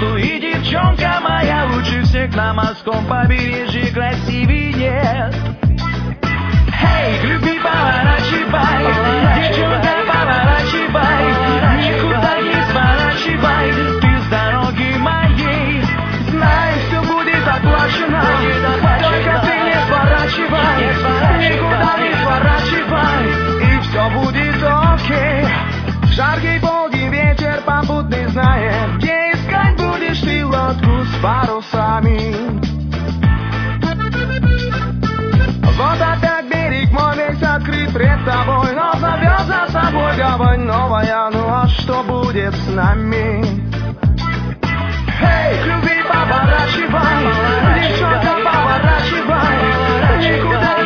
что и девчонка моя лучше всех на морском побережье красивее нет. Эй, к любви поворачивай, девчонка, поворачивай, никуда не сворачивай, ты с дороги моей. Знай, все будет оплачено, только ты не сворачивай, никуда не сворачивай, и все будет окей. Жаркий полдень вечер попутный знает, где искать будешь ты лодку с парусами. Вот опять берег мой весь открыт пред тобой, но зовет за собой гавань новая, ну а что будет с нами? Эй, к любви поворачивай, девчонка, поворачивай, никуда